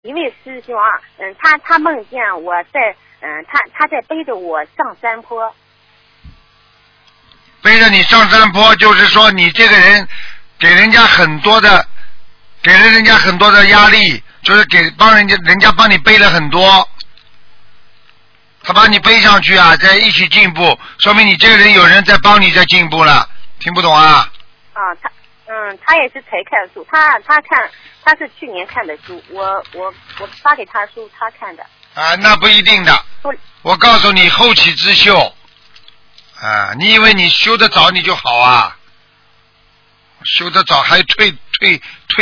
一位师兄啊，他梦见我在，他在背着我上山坡。 背着你上山坡，就是说你这个人给人家很多的压力，就是帮人家帮你背了很多，他把你背上去啊，在一起进步，说明你这个人有人在帮你在进步了，听不懂啊？ 啊，他也是才看书，他是去年看的书，我发给他书，他看的。 啊，那不一定的，我告诉你，后起之秀。啊，你以为你修得早你就好啊？修得早还退